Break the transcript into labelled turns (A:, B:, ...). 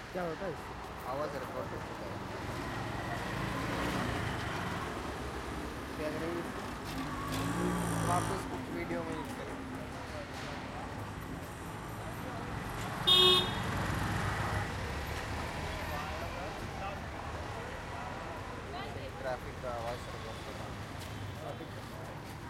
A: क्या होता है इससे?
B: आवाज़ रिकॉर्ड होता है। क्या करेंगे इसको? वापस कुछ वीडियो में यूज़ करेंगे। ट्रैफिक का आवाज़ रिकॉर्ड कर रहा हूँ।
A: ट्रैफिक